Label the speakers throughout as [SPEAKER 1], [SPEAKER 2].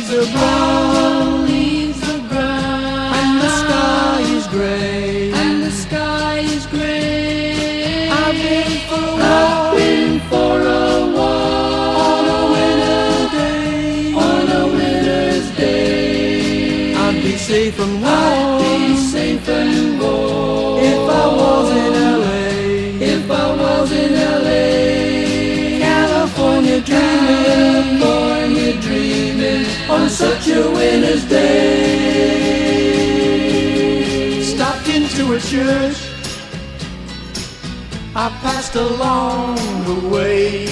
[SPEAKER 1] leaves are brown,
[SPEAKER 2] leaves are brown,
[SPEAKER 1] and the sky is gray,
[SPEAKER 2] and the sky is gray.
[SPEAKER 1] I've been for a
[SPEAKER 2] I've
[SPEAKER 1] walk
[SPEAKER 2] been for a walk
[SPEAKER 1] on a winter's day,
[SPEAKER 2] on a winter's day.
[SPEAKER 1] I'd be safe and
[SPEAKER 2] I'd be
[SPEAKER 1] warm
[SPEAKER 2] safe and warm
[SPEAKER 1] if I was in LA.
[SPEAKER 2] If I was in LA.
[SPEAKER 1] California dreaming,
[SPEAKER 2] California dreaming on such a winter's day.
[SPEAKER 1] stopped into a church, I passed along the way.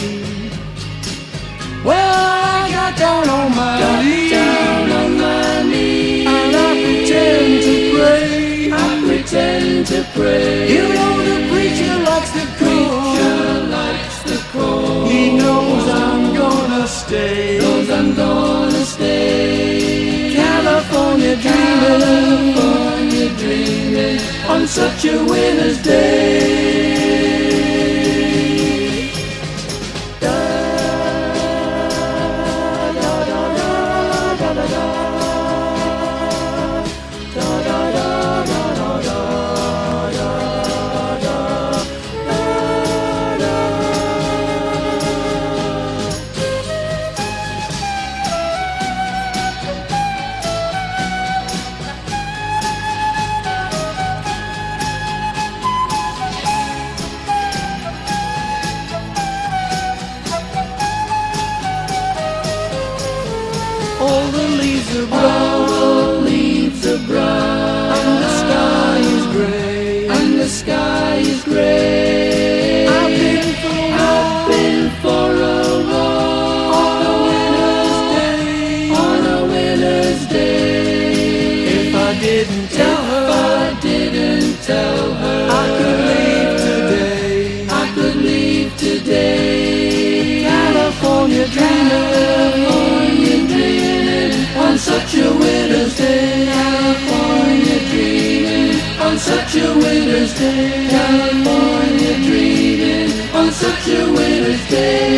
[SPEAKER 1] Well, I got down on my knees,
[SPEAKER 2] Down on my knees,
[SPEAKER 1] and I pretend to pray.
[SPEAKER 2] I pretend to pray.
[SPEAKER 1] You know the preacher likes the
[SPEAKER 2] Preacher
[SPEAKER 1] cool.
[SPEAKER 2] likes the cold.
[SPEAKER 1] He knows I'm gonna stay.
[SPEAKER 2] Knows I'm gonna stay.
[SPEAKER 1] California dreaming,
[SPEAKER 2] California dreaming on such a winter's day.
[SPEAKER 1] all the leaves are
[SPEAKER 2] All
[SPEAKER 1] brown,
[SPEAKER 2] the leaves are brown,
[SPEAKER 1] and the sky is gray,
[SPEAKER 2] and the sky is gray.
[SPEAKER 1] I've been for a
[SPEAKER 2] I've
[SPEAKER 1] walk
[SPEAKER 2] been for a walk
[SPEAKER 1] on a winter's day.
[SPEAKER 2] on a winter's day.
[SPEAKER 1] If I didn't tell
[SPEAKER 2] If
[SPEAKER 1] her
[SPEAKER 2] I didn't tell her
[SPEAKER 1] I could leave today,
[SPEAKER 2] I could leave today.
[SPEAKER 1] California dreaming
[SPEAKER 2] California dreaming on such a winter's day. California dreaming on such a winter's day. California dreaming on such a winter's day.